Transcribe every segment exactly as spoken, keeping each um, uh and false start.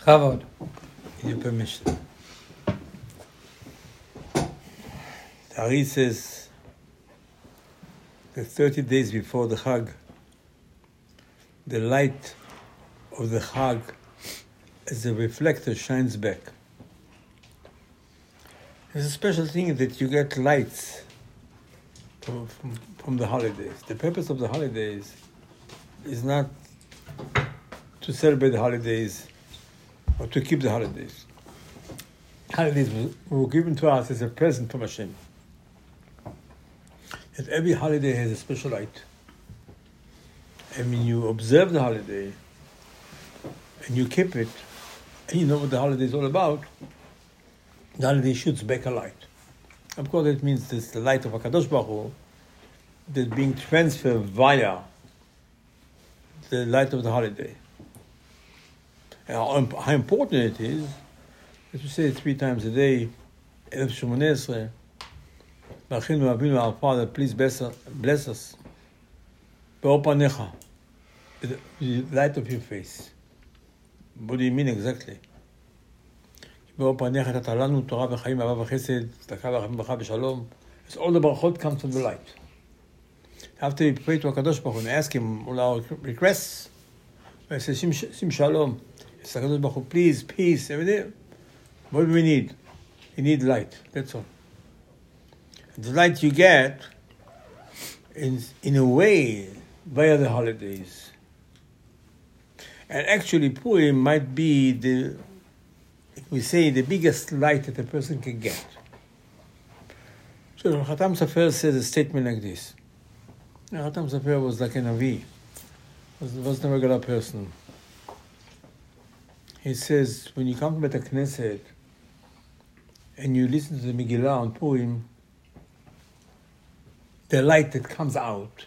Chavod, with your permission. The Ari says the thirty days before the Chag, the light of the Chag as a reflector shines back. There's a special thing that you get lights from, from, from the holidays. The purpose of the holidays is not to celebrate the holidays or to keep the holidays. Holidays were given to us as a present from Hashem. That every holiday has a special light. And when you observe the holiday and you keep it, and you know what the holiday is all about, the holiday shoots back a light. Of course, that means it's the light of HaKadosh Baruch Hu that's being transferred via the light of the holiday. And how, how important it is, as we say it three times a day, Elef Shemoneh Esrei, B'achinu Avinu, our Father, please bless us, bless us. Be'or panecha, with the light of your face. What do you mean exactly? Be'or panecha tatah lanu Torah v'chaim v'ahava v'chesed, tzedakah v'rachim v'cha v'shalom. It's all the brachot comes from the light. After we pray to HaKadosh Baruch Hu and ask Him all our requests, we say, Sim, sim Shalom, it's HaKadosh Baruch Hu, please, peace, everything. What do we need? We need light, that's all. The light you get, in, in a way, via the holidays. And actually, Purim might be the, if we say, the biggest light that a person can get. So Khatam Sofer says a statement like this. Khatam Sofer was like a Navi, was, wasn't a regular person. He says, when you come to Bet HaKnesset and you listen to the Megillah on Purim, the light that comes out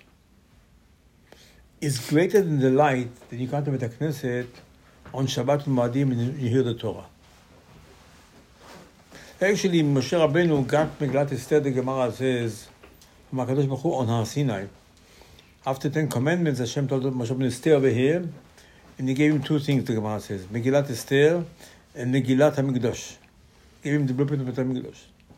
is greater than the light that you come to Bet HaKnesset on Shabbat and Moadim and you hear the Torah. Actually, Moshe Rabbeinu got Megillat Esther, the Gemara says, from HaKadosh Baruch Hu on Har Sinai. After Ten Commandments, Hashem told Moshe Rabbeinu, stay over here, and He gave him two things, the Gemara says, Megillat Esther and Megillat HaMikdash. Gave him the blueprint of the HaMikdash.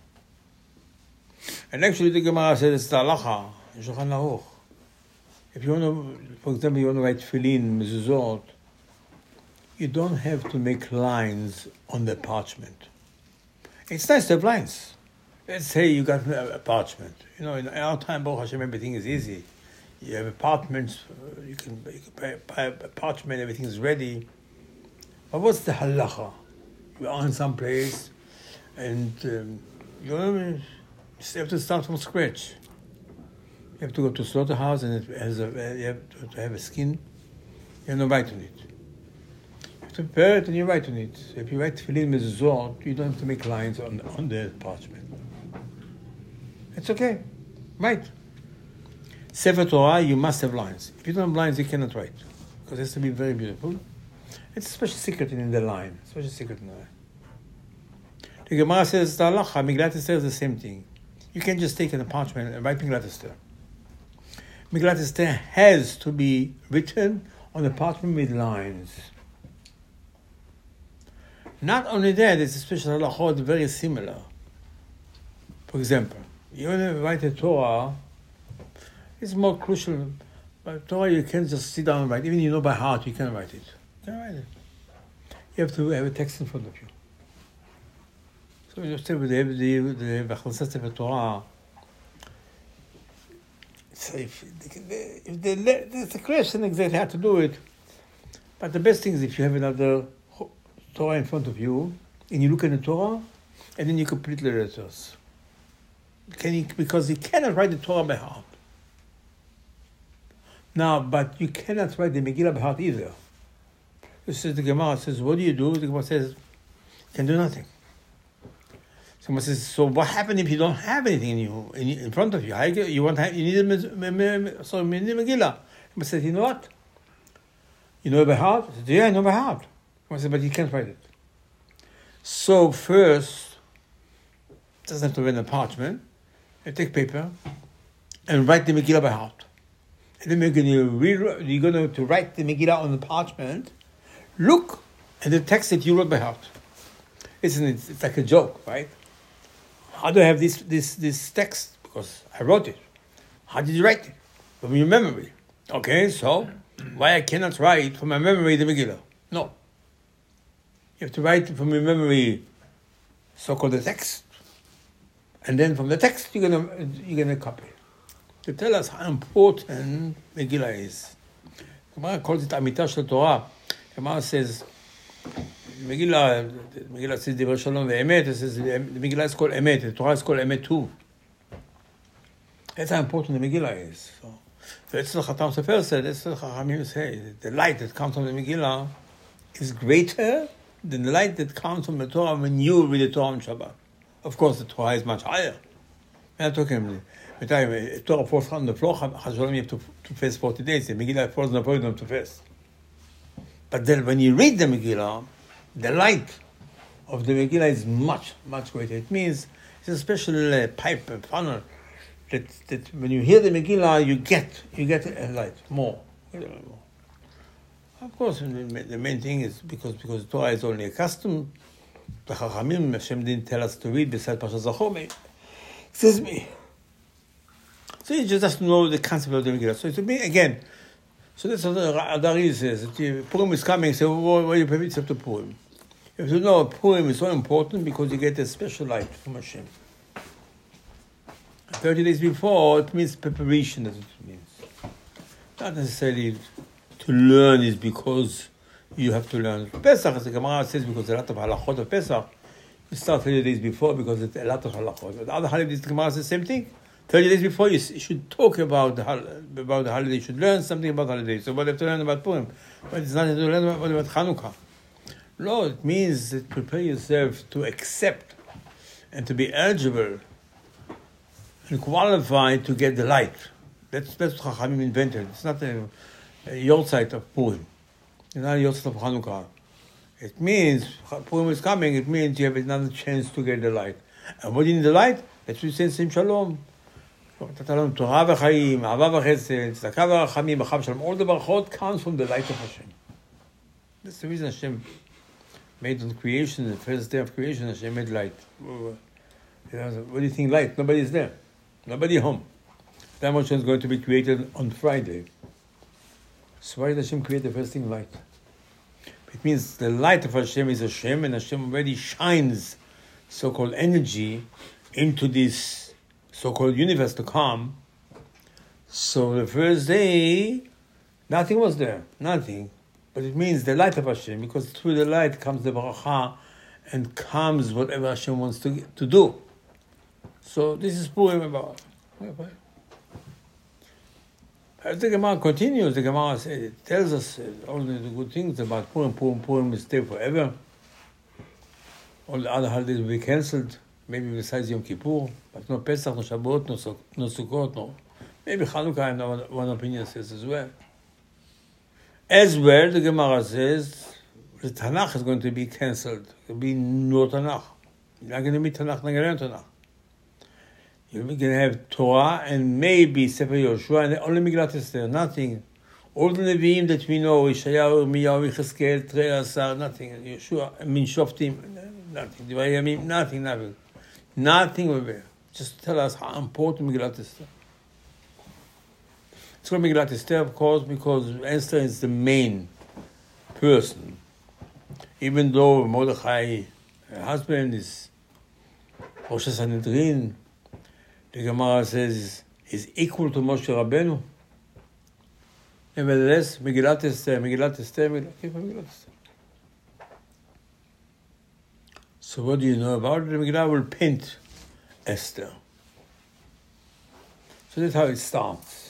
And actually, the Gemara says it's the halacha in Shulchan Aruch. If you want to, for example, you want to write tefillin, mezuzot, you don't have to make lines on the parchment. It's nice to have lines. Let's say you got a parchment. You know, in our time, Baruch Hashem, everything is easy. You have apartments, you can, you can buy a parchment, everything is ready. But what's the halacha? You are in some place, and um, you know, you have to start from scratch. You have to go to a slaughterhouse and it has a, you have to have a skin. You have no right on it. You have to prepare it and you write on it. So if you write tefillin mezuzot, you don't have to make lines on, on the parchment. It's okay. Write. Sefer Torah, you must have lines. If you don't have lines, you cannot write. Because it has to be very beautiful. It's a special secret in the line. Special secret in the line. The Gemara says, the halacha, Megillat Esther is the same thing. You can't just take a parchment and write Megillat Esther. Megillat Esther has to be written on a parchment with lines. Not only that, it's a special halachot very similar. For example, you want to write a Torah, it's more crucial. But Torah, you can't just sit down and write. Even you know by heart, you can't write it. You can't write it. You have to have a text in front of you. So you say with the the B'chlasat Sefer Torah. So if the, if the, there's a question exactly how to do it, but the best thing is if you have another Torah in front of you and you look at the Torah and then you complete the letters. Can you, because you cannot write the Torah by heart. Now, but you cannot write the Megillah by heart either. This is the Gemara says, what do you do? The Gemara says, you can do nothing. Someone says, so what happens if you don't have anything in you in, in front of you? I, you want you need a so you need a Megillah. Someone says, you know what? You know it by heart? I said, yeah, I know by heart. Someone says, but you can't write it. So first, doesn't have to write in a parchment. You take paper and write the Megillah by heart. And then you're going to, re- you're going to write the Megillah on the parchment. Look and the text that you wrote by heart. Isn't it? It's like a joke, right? How do I have this this this text? Because I wrote it. How did you write it? From your memory. Okay, so why I cannot write from my memory the Megillah? No. You have to write from your memory, so-called the text, and then from the text you're gonna you're gonna copy to tell us how important Megillah is. Gemara calls it Amitah Shel Torah. Gemara says Megillah. Megillah says Divrei Shalom ve'emet. It says the Megillah is called emet. The Torah is called emet too. That's how important the Megillah is. So, the Etzel Chatam Sofer said, Etzel Chachamim say, the light that comes from the Megillah is greater than the light that comes from the Torah when you read the Torah on Shabbat. Of course, the Torah is much higher. We're not talking about the Torah falls on the floor, you have to, to fast forty days. The Megillah falls on the floor, you don't have to fast. But then when you read the Megillah, the light of the Megillah is much, much greater. It means it's a special uh, pipe, a funnel, that, that when you hear the Megillah, you get you get a light more. Of course, the main thing is because because Torah is only a custom. The Chachamim, Hashem didn't tell us to read beside Parashat Zachor. Excuse me. So you just have to know the concept of the Megillah. So to me, again, so that's what Adari says. Purim is coming, so what do you permit yourself to Purim? You have to know Purim is so important because you get a special light from Hashem. Thirty days before, it means preparation, that's what it means. Not necessarily to learn is because you have to learn. Pesach, as the Gemara says, because a lot of halachot of Pesach, you start thirty days before because it's a lot of halachot. But the other holidays, the Gemara says the same thing. thirty days before, you should talk about the, about the holiday. You should learn something about holidays. So what do you have to learn about Purim? But it's not to learn about, about Chanukah. No, it means that prepare yourself to accept and to be eligible and qualified to get the light. That's, that's what Chachamim invented. It's not a, a yortzeit of Purim. It's not a yortzeit of Chanukah. It means, Purim is coming, it means you have another chance to get the light. And what do you need the light? That's what you say in Sim Shalom. Torah v'chaim, Ahava v'chesed, Tzedakah v'rachamim, B'chav Shalom. All the brachot comes from the light of Hashem. That's the reason Hashem made on creation, the first day of creation, Hashem made light. What do you think light? Nobody is there. Nobody home. That much is going to be created on Friday. So why did Hashem create the first thing light? It means the light of Hashem is Hashem, and Hashem already shines so-called energy into this so-called universe to come. So the first day, nothing was there. Nothing. But it means the light of Hashem, because through the light comes the baracha and comes whatever Hashem wants to, to do. So this is Purim about. As the Gemara continues, the Gemara says, it tells us all the good things about Purim. Purim, Purim will stay forever. All the other holidays will be cancelled, maybe besides Yom Kippur, but no Pesach, no Shabbos, no, no Sukkot, no. Maybe Chanukah, and one, one opinion says as well. As well, the Gemara says, the Tanakh is going to be cancelled. There will be no Tanakh. You're not going to be Tanakh, not going to learn Tanakh. You're going to have Torah and maybe Sefer Yoshua and only Megillat Esther, nothing. All the Nevi'im that we know, Yeshayahu, Yirmiyahu, Yechezkel, Trei Asar, nothing. Yeshua, Min Shoftim, nothing. Divrei Yamim, nothing, nothing. Nothing will be. Just tell us how important Megillat Esther. It's called Megillat Esther, of course, because Esther is the main person. Even though Mordechai, her husband, is Rosh Sanhedrin, the Gemara says is equal to Moshe Rabbeinu. Nevertheless, Megillat Esther, Megillat Esther, Megillat Esther. So what do you know about it? The Megillah will paint Esther. So that's how it starts.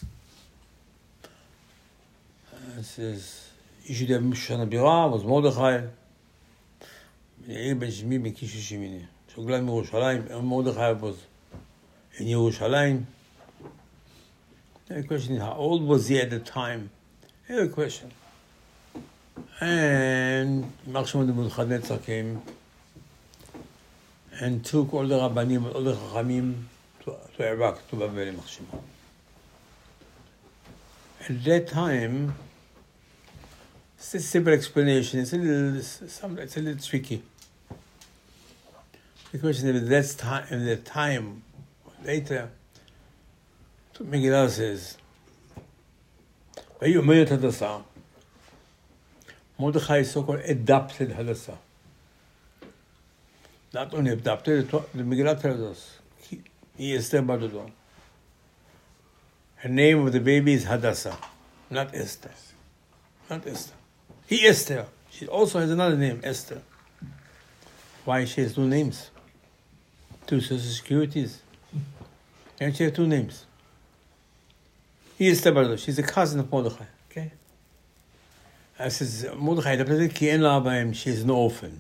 It says, Yishudav Mishana Bira was Mordechai. Yair ben Shimi ben Kish Shimini. Shoglan Yerushalayim. Mordechai was in Yerushalayim. The question is, how old was he at the time? Here's a question. And Machshon Nebuchadnezzar came and took all the Rabbanim, all the Chachamim to, to Iraq, to Babel Machshon. At that time, It's a simple explanation. It's a little, it's a little tricky. The question is, that's time, in the time later, Megillah says, Vayumer Hadassah. Mordechai so-called adopted Hadassah. Not only adopted, the Megillah tells us, he, he is Esther Badodon. Her name of the baby is Hadassah, not Esther. Not Esther. He Esther. She also has another name, Esther. Why she has two names? Two social securities. And she has two names. He is Esther Badodon. She's a cousin of Mordechai. Okay? I says, Mordechai, ki en la b'hem, she is an orphan.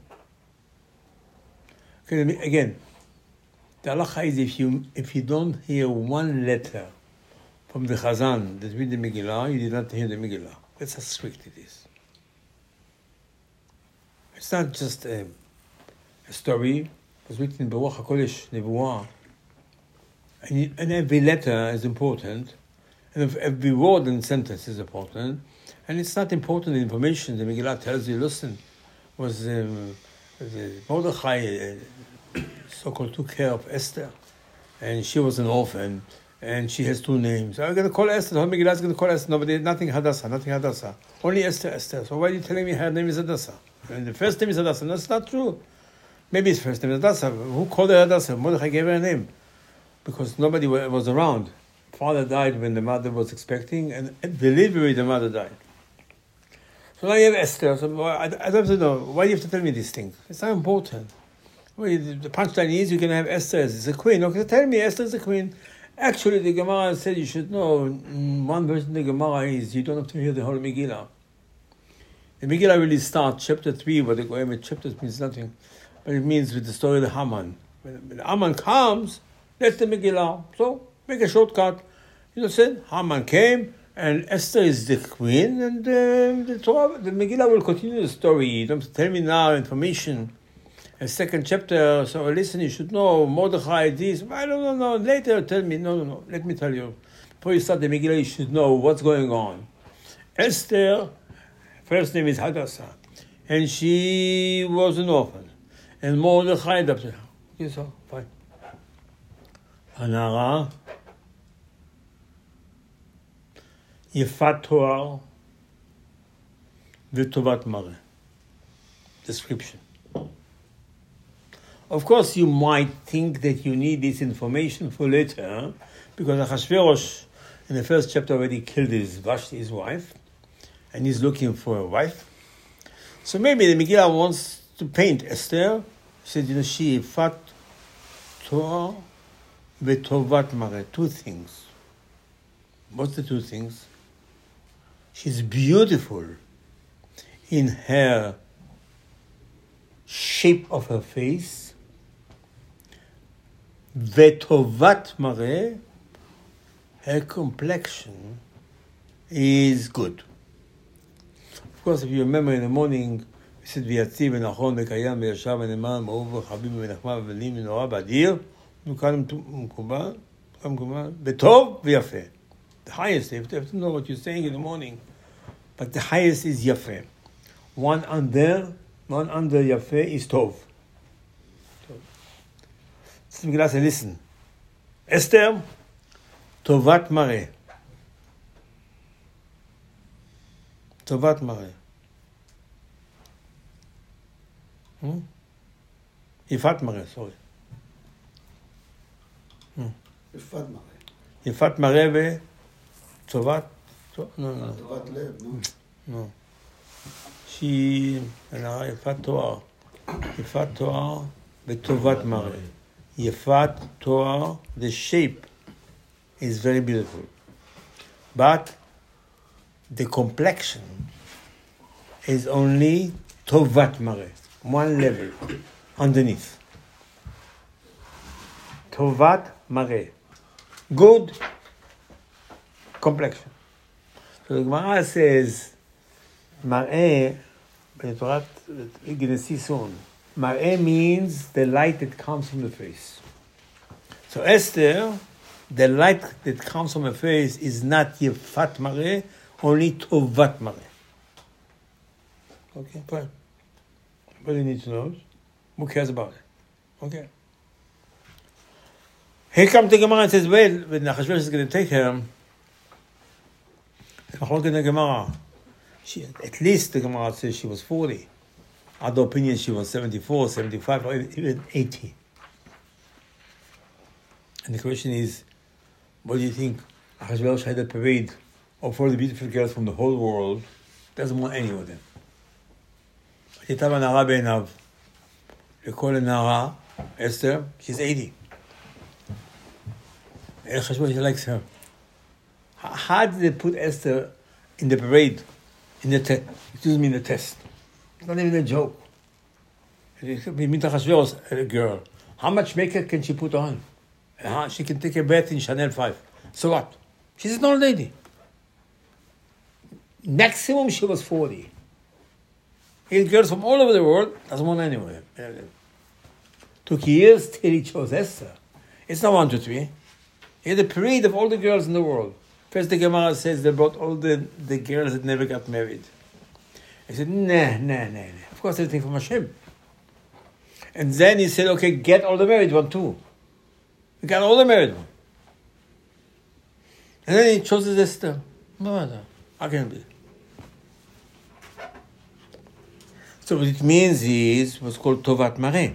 Okay, again, the halacha is if you if you don't hear one letter from the Chazan that read the Megillah, you did not hear the Megillah. That's how strict it is. It's not just a, a story. It was written in Baruch HaKodesh, Nevuah. And, you, and every letter is important. And every word and sentence is important. And it's not important, the information the Megillah tells you, listen, was um, the Mordechai uh, so-called took care of Esther. And she was an orphan. And she has two names. I'm going to call Esther. The whole Megillah is going to call Esther. Nobody, nothing Hadassah, nothing Hadassah. Only Esther, Esther. So why are you telling me her name is Hadassah? And the first name is Hadassah. No, that's not true. Maybe his first name is Hadassah. Who called her Hadassah? Mordechai gave her a name. Because nobody was around. Father died when the mother was expecting, and at delivery the mother died. So now you have Esther. So I, I don't know. Why do you have to tell me these things? It's not important. Well, the punchline is you can have Esther as a queen. Okay, tell me Esther is a queen. Actually, the Gemara said you should know, one version of the Gemara is you don't have to hear the whole Megillah. The Megillah really starts, chapter three, but the Goyim chapters means nothing. But it means with the story of the Haman. When Haman comes, that's the Megillah. So, make a shortcut. You know, said, Haman came, and Esther is the queen, and uh, the Torah, the Megillah will continue the story. You don't have to tell me now information. A second chapter, so listen, you should know, Mordechai, this, I don't know, later tell me, no, no, no, let me tell you. Before you start the Megillah, you should know what's going on. Esther, first name is Hadassah, and she was an orphan, and Mordechai adopted her. Okay, so, fine. Hanara, Yefat Torah, V'tovat Mare. Description. Of course, you might think that you need this information for later, because Achashverosh, in the first chapter, already killed his Vashti, his wife, and he's looking for a wife. So maybe the Megillah wants to paint Esther. He said, you know, she fat Torah v'tovat mare. Two things. What's the two things? She's beautiful in her shape of her face. Vetovat mare, her complexion is good. Of course, if you remember in the morning, we said, V'yatziv v'nachon v'kayam v'yashav v'neman v'over v'chabim v'nachma v'velim v'nora b'adir v'kalim m'kubal v'tov v'yafeh. The highest, you have to know what you're saying in the morning, but the highest is yafeh. One under, one under yafeh is tov. So Megillah says, listen, Esther, tovat mare. Tovat mare. Hmm? Yifat mare, sorry. Hmm. Yifat mare. Yifat mare ve tovat, no, no. Tovat lev, no. No. She, Yifat Torah. Yifat Torah ve tovat mare. Yefat Torah, the shape is very beautiful. But the complexion is only Tovat Mare, one level underneath. Tovat Mare, good complexion. So the Gemara says, Mar'eh, Torah, you're going to see soon. Mar'eh means the light that comes from the face. So Esther, the light that comes from her face is not Yefat Mar'eh, only Tovat Mar'eh. Okay, fine. Nobody needs to know. Who cares about it? Okay. Here comes the Gemara and says, well, when Achashverosh is going to take her, the Gemara, she, at least the Gemara says she was forty. Other opinions, she was seventy-four, seventy-five, or even eighty. And the question is, what do you think? Achashverosh had a parade of all the beautiful girls from the whole world. Doesn't want any of them. הייתה בנערה בעיניו. לכל הנערה, Esther, she's eighty. Achashverosh likes her. How did they put Esther in the parade, in the te- excuse me, in the test? It's not even a joke. We meet Achashverosh, a girl. How much makeup can she put on? Uh, she can take a bath in Chanel five. So what? She's an old lady. Maximum she was forty. These girls from all over the world doesn't want anyone. Took years till he chose Esther. It's not one, two, three. He had a parade of all the girls in the world. First the Gemara says they brought all the, the girls that never got married. He said, nah, nah, nah, nah. Of course everything from Hashem. And then he said, okay, get all the married one too. We got all the married one. And then he chose Esther. No matter. How can it be? So what it means is, what's called Tovat Mareh.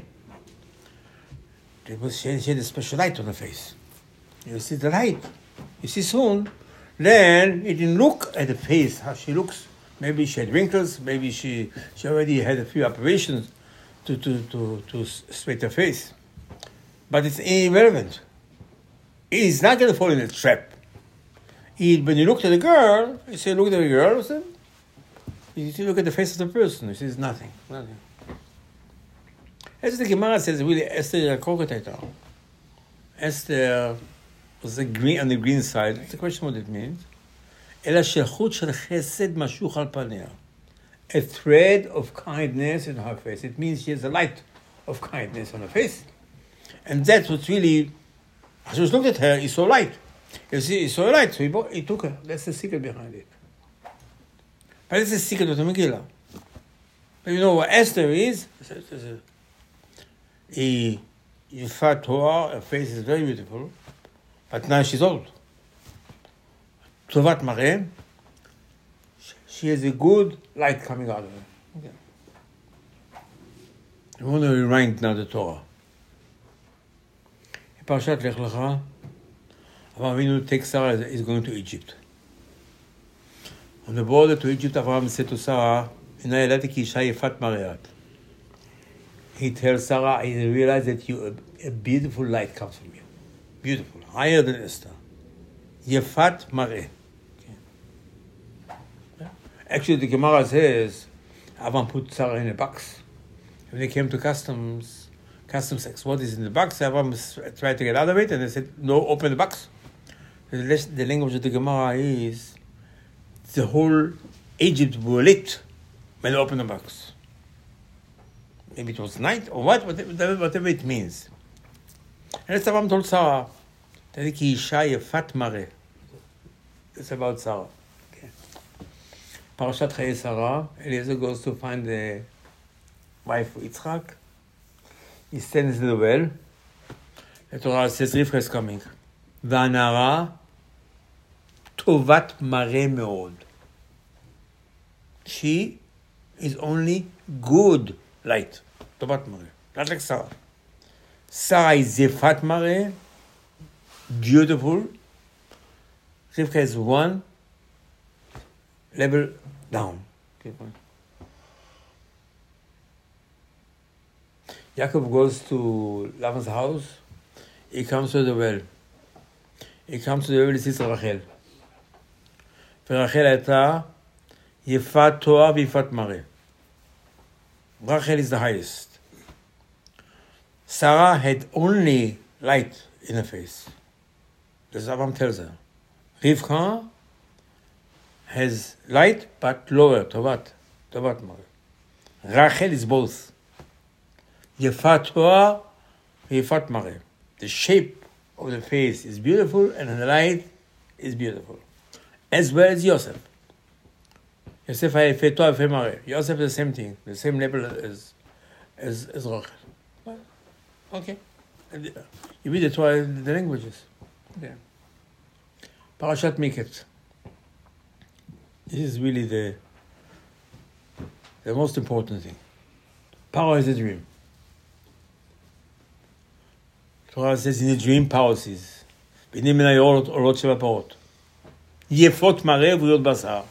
It was, she had a special light on her face. You see the light. You see soon, then it didn't look at the face, how she looks. Maybe she had wrinkles, maybe she, she already had a few operations to, to, to, to straighten her face. But it's irrelevant. He's not going to fall in a trap. He, when you look at the girl, you say, look at the girl, you, say, you look at the face of the person, you see, it's nothing, nothing. As the Gemara says, really, Esther is a crocodile. Esther was the green, on the green side. It's a question what it means. אלא שחוט של חסד משוך על פניה. A thread of kindness in her face. It means she has a light of kindness on her face. And that's what's really, as he looked at her, he saw light. You see, he saw a light, so he, bought, he took her. That's the secret behind it. But it's the secret of the Megillah. But you know what Esther is? He, Yifat Torah, her face is very beautiful, but now she's old. Tovat Mareh, she has a good light coming out of her. Okay. I want to rewind now the Torah. In Parashat Lech Lecha, Avraham Avinu takes Sarah, is going to Egypt. On the border to Egypt, Avraham said to Sarah, "Ina yadati ki isha yefat mareat." He tells Sarah, "I realize that you a, a beautiful light comes from you, beautiful, higher than Esther. Yefat mareh." Actually, the Gemara says, Avraham put Sarah in a box. When they came to customs, customs asked, what is in the box? Avraham tried to get out of it, and they said, no, open the box. The, the language of the Gemara is, the whole Egypt were lit when they opened the box. Maybe it was night, or what, whatever, whatever it means. And that's Avraham told Sarah, Tadiki Isha Yefat Mareh. It's about Sarah. Parashat Chayei Sarah, Eliezer goes to find the wife of Yitzchak. He stands in the well. The Torah says Rivka is coming. והנערה טובת מראה מאוד. She is only good light. טובת מראה. Not like Sarah. Sarah is יפת מראה, beautiful. Rivka is one level down. Okay, Yaakov goes to Lavan's house. He comes to the well. He comes to the well, he sees Rachel. ורחל הייתה יפת תואר ויפת מראה. Rachel is the highest. Sarah had only light in her face. That's what Avraham tells her. Rivka has light but lower, Tovat, Tovat Mareh. Rachel is both. Yefat Torah, Yefat Mareh. The shape of the face is beautiful and the light is beautiful. As well as Yosef. Yosef היה יפה תואר יפה מראה. Yosef is the same thing, the same level as, as, as Rachel. Well, okay. You read the Torah, the languages. Okay. Parashat Miketz. This is really the the most important thing. Paro has a dream. Torah says in a dream, Paro sees. B'nei menayot orot sheva parot. Yefot mareh v'yot basar.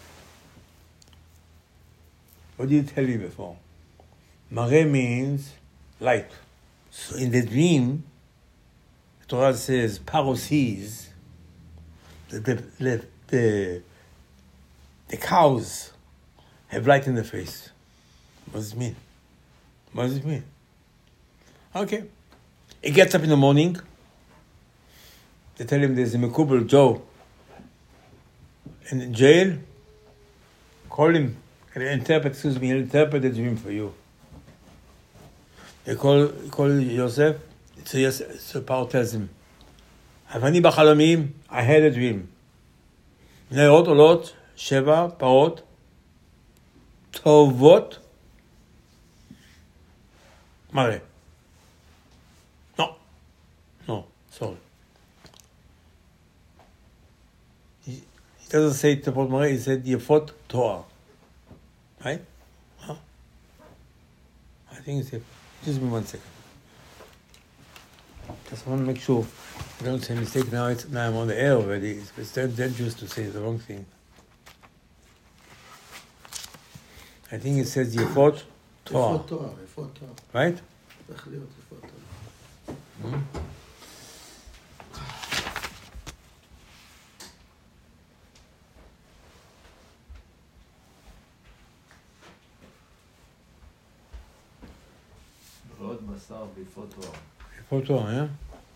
What did he tell you before? Mareh means light. So in the dream, the Torah says Paro sees that the, the, the, the cows have light in the face. What does it mean? What does it mean? Okay. He gets up in the morning. They tell him there's a Mekubal Joe in jail. Call him. Can you interpret, excuse me, he'll interpret the dream for you. They call, call Yosef. So, Yosef, so Paro tells him, Avani b'chalamim, I had a dream. Neot olot, sheva, parot, tovot, mare. No. No, sorry. He, he doesn't say tovot mare, he said yefot Torah. Right? Huh? I think it's a, just give me one second. Just want to make sure I don't say a mistake. Now it's now I'm on the air already. It's, it's dangerous to say the wrong thing. I think it says Yefot Torah. יפות תואר, יפות תואר. Right? צריך להיות יפות תואר. Hmm? ועוד בשר ויפות תואר. יפות תואר, yeah?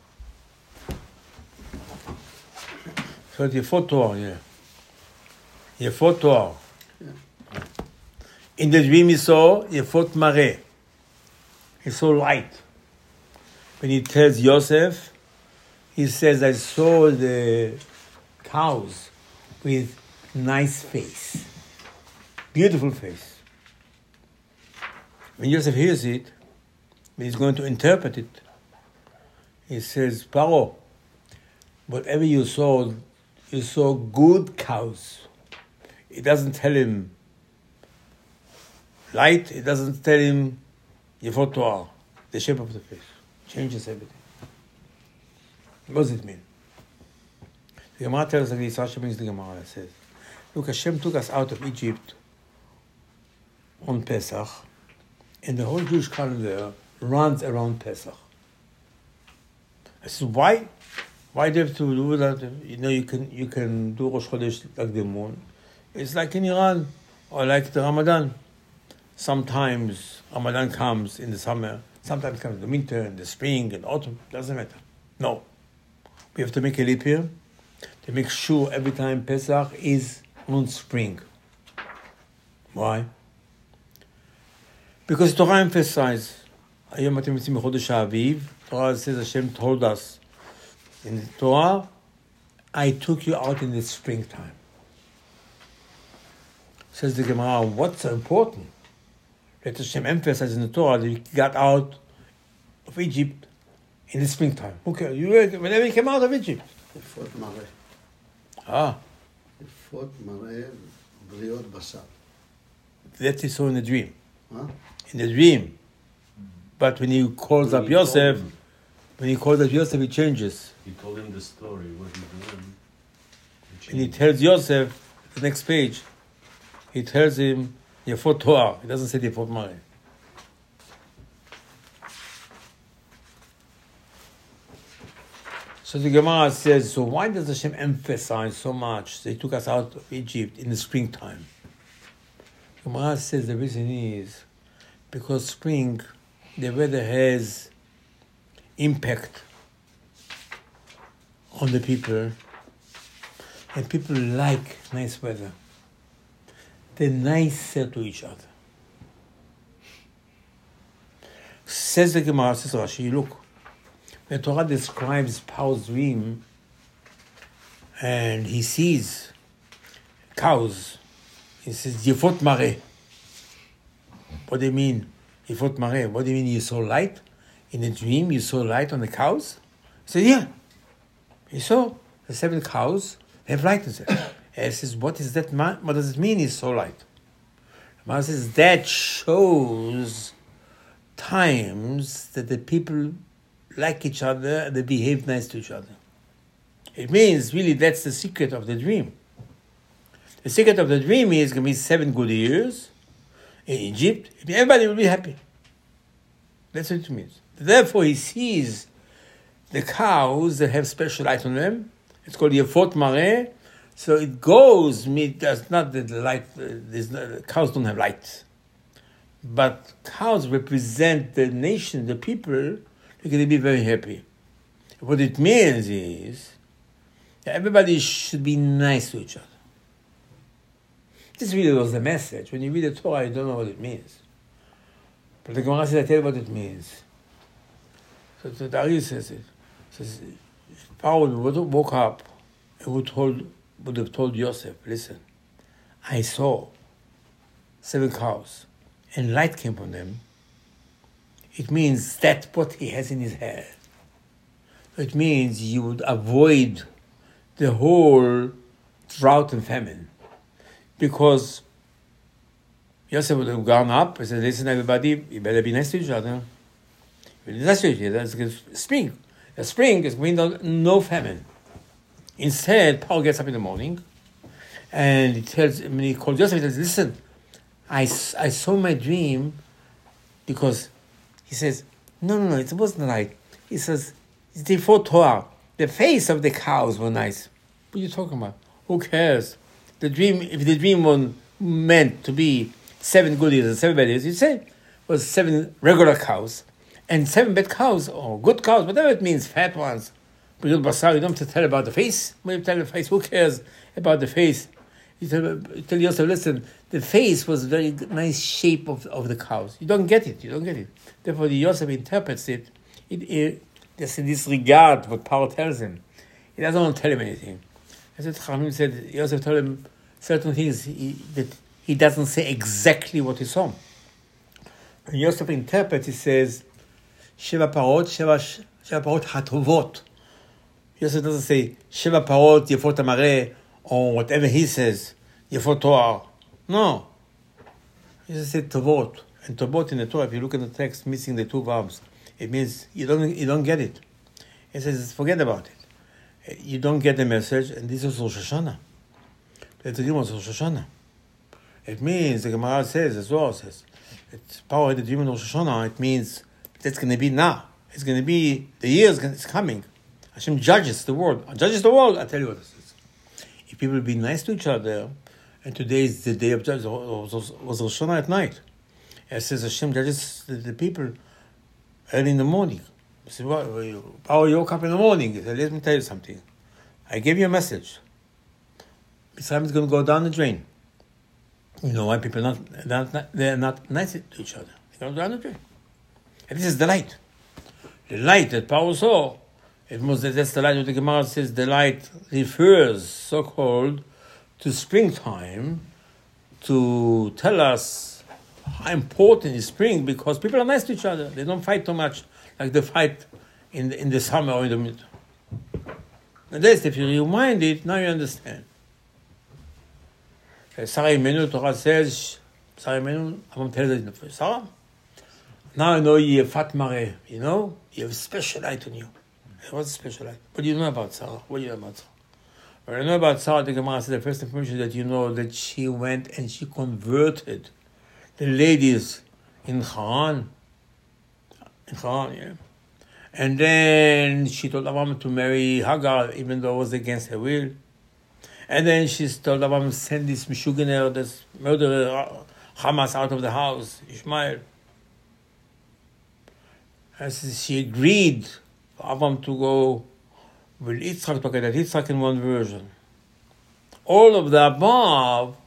So it's Yefot Torah, yeah. Yefot Torah. Yeah. In the dream he saw Yefot Mareh. He saw light. When he tells Yosef, he says, I saw the cows with nice face. Beautiful face. When Yosef hears it, when he's going to interpret it, he says, Paro, whatever you saw, you saw good cows. It doesn't tell him light, it doesn't tell him Yefot Torah, the shape of the face. Changes everything. What does it mean? The Gemara tells us, this Rashi brings the Gemara, it says, look, Hashem took us out of Egypt on Pesach, and the whole Jewish calendar runs around Pesach. I said, why? Why do you have to do that? You know, you can you can do Rosh Chodesh like the moon. It's like in Iran, or like the Ramadan. Sometimes Ramadan comes in the summer, sometimes comes in the winter, in the spring, in autumn. Doesn't matter. No. We have to make a leap year to make sure every time Pesach is on spring. Why? Because Torah emphasizes, היום אתם יוצאים בחודש האביב, Torah says Hashem told us in the Torah, I took you out in the springtime. Says the Gemara, what's so important? Let Hashem emphasize in the Torah that you got out of Egypt in the springtime. Okay, you whenever you came out of Egypt. יפות מראה. Ah, יפות מראה בריאות בשר. that is so in the dream. Huh? In the dream. But when he calls When up he told Yosef, him- when he calls up Yosef, he changes. He told him the story, what he did. And he tells Yosef, the next page, he tells him, Yefot Torah. He doesn't say Yefot Mareh. So the Gemara says, so why does Hashem emphasize so much that he took us out of Egypt in the springtime? The Gemara says the reason is because spring, the weather has impact on the people, and people like nice weather. They're nicer to each other. Says the Gemara, says Rashi, look, when Torah describes Paro's dream, and he sees cows He says, Yefot Mareh. What do you mean, Yefot Mareh? What do you mean you saw light? In a dream, you saw light on the cows? He said, yeah. He saw the seven cows have light in them. And he says, what is that? What does it mean he saw light? The man says, that shows times that the people like each other and they behave nice to each other. It means, really, that's the secret of the dream. The secret of the dream is going to be seven good years in Egypt. Everybody will be happy. That's what it means. Therefore, he sees the cows that have special light on them. It's called Yefot Mareh. So it goes, does not that the light, uh, cows don't have light. But cows represent the nation, the people. They're going to be very happy. What it means is that everybody should be nice to each other. This really was the message. When you read the Torah, you don't know what it means. But the Gemara says, I tell you what it means. So the Ari says it. Says, Pharaoh would woke up and would, told, would have told Yosef, listen, I saw seven cows and light came from them. It means that's what he has in his head. It means you would avoid the whole drought and famine. Because Yosef would have gone up and said, listen, everybody, you better be nice to each other. You better be nice to each other. It's spring. The spring is going on, no famine. Instead, Paul gets up in the morning and he tells, when he calls Yosef, he says, listen, I, I saw my dream because he says, no, no, no, it wasn't right. He says, it's the Yefot Torah. The face of the cows were nice. What are you talking about? Who cares? The dream, if the dream was meant to be seven good years and seven bad years, you say it was seven regular cows and seven bad cows, or good cows, whatever it means, fat ones. But you don't have to tell about the face. When you tell the face, who cares about the face? You tell, you tell yourself, listen, the face was a very nice shape of, of the cows. You don't get it. You don't get it. Therefore, the Yosef interprets it. It, it just in disregard what Paro tells him. He doesn't want to tell him anything. As Chachamim said, Yosef told him certain things he, that he doesn't say exactly what he saw. When Yosef interprets, he says, Sheva parot, Sheva, Sheva parot hatovot. Yosef doesn't say, Sheva parot, Yefot Mareh, or whatever he says, Yefot Torah. No. He just said Tovot. And Tovot in the Torah, if you look at the text, missing the two verbs, it means you don't you don't get it. He says, forget about it. You don't get the message, and this is Rosh Hashanah. Let's do Rosh Hashanah. It means, the Gemara says, as well says, it's power of the dream in Rosh Hashanah, it means that's going to be now. It's going to be, the year is coming. Hashem judges the world. Judges the world, I tell you what this is. If people be nice to each other, and today is the day of judgment, was Rosh Hashanah at night. It says Hashem judges the, the people early in the morning. He said, well, you, Power, you woke up in the morning. He said, let me tell you something. I gave you a message. Mitzrayim is going to go down the drain. You know why people are not, they're not, they're not nice to each other. They go down the drain. And this is the light. The light that Paro saw, it was, that's the light what the Gemara says, the light refers, so-called, to springtime, to tell us how important is spring, because people are nice to each other. They don't fight too much like they fight in the, in the summer or in the winter. And that's, if you rewind it, now you understand. Sarah Imenu, Torah says, Sarah Imenu, I won't tell you in the first Sarah. Now I know you have Yefot Mareh, you know, you have a special light on you. What's a special light? What do you know about Sarah? What do you know about Sarah? What I know about Sarah, the Gemara says the first information that you know that she went and she converted the ladies in Haran. In Haran, yeah. And then she told Abraham to marry Hagar, even though it was against her will. And then she told Abraham to send this Mishuganer, this murderer, Hamas, out of the house, Ishmael. And she agreed for Abraham to go with Yitzchak, to get Yitzchak in one version. All of the above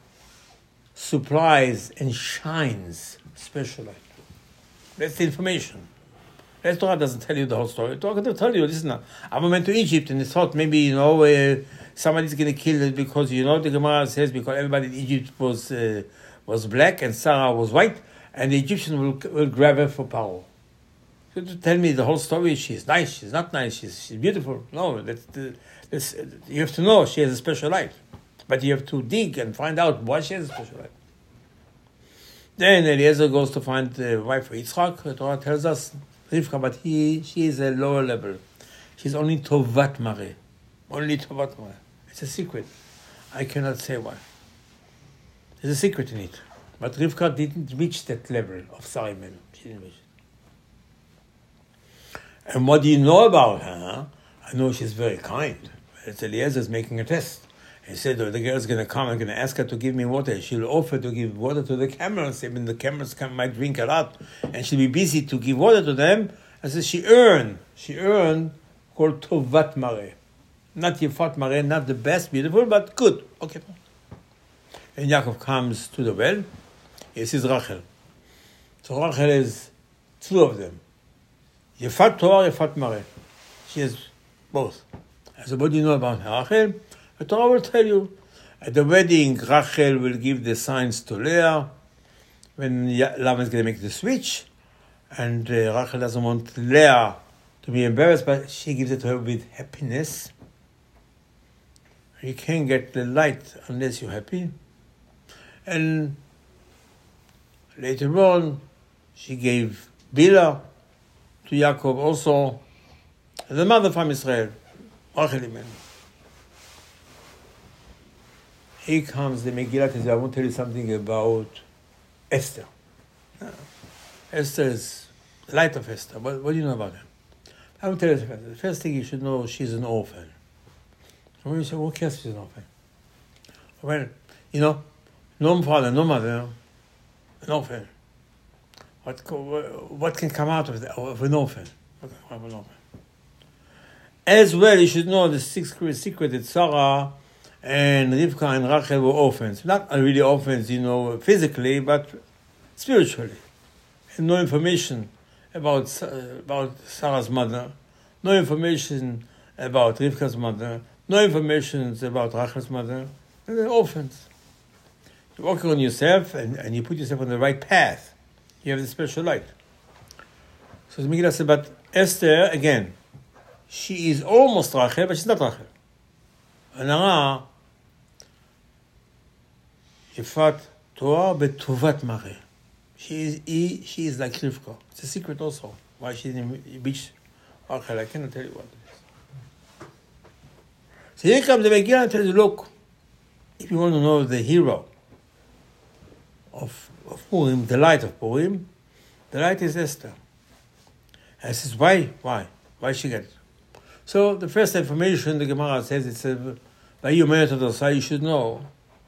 supplies and shines special light. That's the information. The Torah doesn't tell you the whole story. The Torah can tell you, listen, I went to Egypt and they thought maybe, you know, uh, somebody's going to kill it because, you know, the Gemara says because everybody in Egypt was uh, was black and Sarah was white, and the Egyptian will, will grab her for power. So to tell me the whole story, she's nice, she's not nice, she's, she's beautiful. No, that's, that's, you have to know she has a special life. But you have to dig and find out why she has a special life. Then Eliezer goes to find the wife of Yitzchak. The Torah tells us, Rivka, but he, she is a lower level. She's only Tovat Mare. Only Tovat Mare. It's a secret. I cannot say why. There's a secret in it. But Rivka didn't reach that level of Sarah Imenu. She didn't reach it. And what do you know about her? I know she's very kind. It's Eliezer is making a test. He said, oh, the girl's going to come, I'm going to ask her to give me water. She'll offer to give water to the camels. Even the camels can, might drink a lot. And she'll be busy to give water to them. I said, she earned, she earned, called Tovat Mare. Not Yefat Mare, not the best, beautiful, but good. Okay. And Yaakov comes to the well. He sees Rachel. So Rachel is two of them. Yefat Torah, Yefat Mare. She has both. I said, what do you know about her, Rachel? The Torah will tell you. At the wedding, Rachel will give the signs to Leah when Lavan is going to make the switch. And uh, Rachel doesn't want Leah to be embarrassed, but she gives it to her with happiness. You can't get the light unless you're happy. And later on, she gave Bila to Yaakov also, the mother from Israel, Rachel Imenu. Here comes the Megillah Esther. I want to tell you something about Esther. Uh, Esther is the light of Esther. What, what do you know about her? I will tell you the first thing you should know, she's an orphan. So when you say, who cares if she's an orphan? Well, you know, no father, no mother, an orphan. What, what can come out of, the, of an orphan? What can come out of an orphan? As well, you should know the secret, secret that Sarah and Rivka and Rachel were orphans. Not really orphans, you know, physically, but spiritually. And no information about, about Sarah's mother, no information about Rivka's mother, no information about Rachel's mother. And they're orphans. You work on yourself and, and you put yourself on the right path. You have the special light. So the Megillah said, but Esther, again, she is almost Rachel, but she's not Rachel. הנערה, יפת תואר בטובת מראה. She is, he, she is like Rivka. It's a secret also. Why she didn't reach Rachel, I cannot tell you what it is. So here comes the Megillah and tells you, look, if you want to know the hero of, of Purim, the light of Purim, the light is Esther. And says, why? Why? Why she get it? So the first information the Gemara says, it says, by you you should know.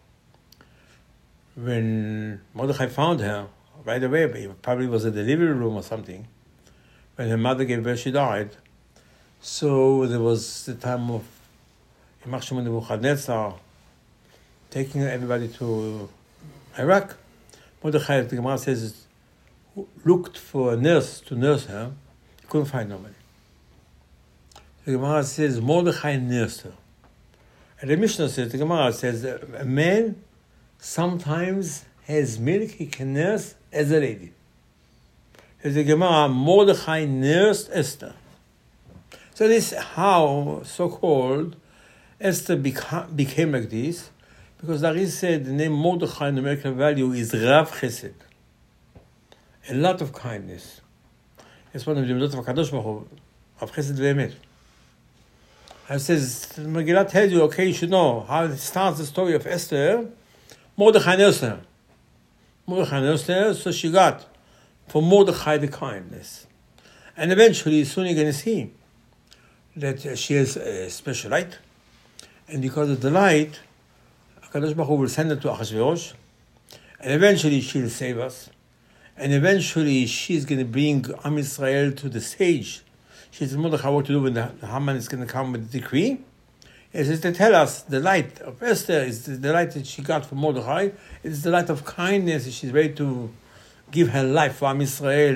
When Mordechai found her, right away, it probably was a delivery room or something, when her mother gave birth, she died. So there was the time of Yimach Shimon Nebuchadnezzar taking everybody to Iraq. Mordechai, the Gemara says, looked for a nurse to nurse her. He couldn't find nobody. The Gemara says Mordechai nursed her. And the Mishnah says, the Gemara says, a man sometimes has milk he can nurse as a lady. As the Gemara, Mordechai nursed Esther. So this is how, so-called, Esther beca- became like this, because Dari said the name Mordechai in numerical value is Rav Chesed. A lot of kindness. It's one of the lot of HaKadosh Baruch Hu, Rav Chesed Ve'emet. And says, Megillah tells you, okay, you should know how it starts the story of Esther. Mordechai nursed her. Mordechai nursed her, so she got from Mordechai the kindness. And eventually, soon you're going to see that she has a special light. And because of the light, HaKadosh Baruch Hu will send her to Achashverosh. And eventually she'll save us. And eventually she's going to bring Am Yisrael to the stage. She says, Mordechai, what to do when the, the Haman is going to come with the decree? It says, they tell us the light of Esther is the, the light that she got from Mordechai. It's the light of kindness. She's ready to give her life for Am Yisrael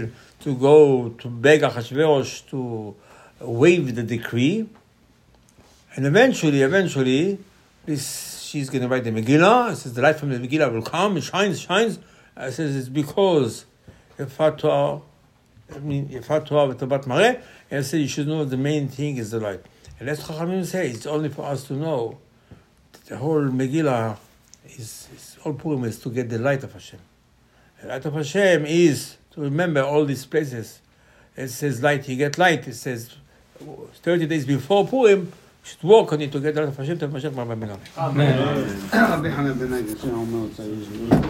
to go to beg Achashverosh to waive the decree. And eventually, eventually, this, she's going to write the Megillah. It says the light from the Megillah will come. It shines, shines. It says it's because Yefat To'ah, I mean, Yefat To'ah v'Tobat Mareh. And it says you should know the main thing is the light. And that's what Chachamim say. It's only for us to know that the whole Megillah is, is all Purim is to get the light of Hashem. The light of Hashem is to remember all these places. It says light, you get light. It says thirty days before Purim, you should work on it to get the light of Hashem to have Mashiach Bar Ben Amen. רבי חנן בן עגל, שאומר, צריך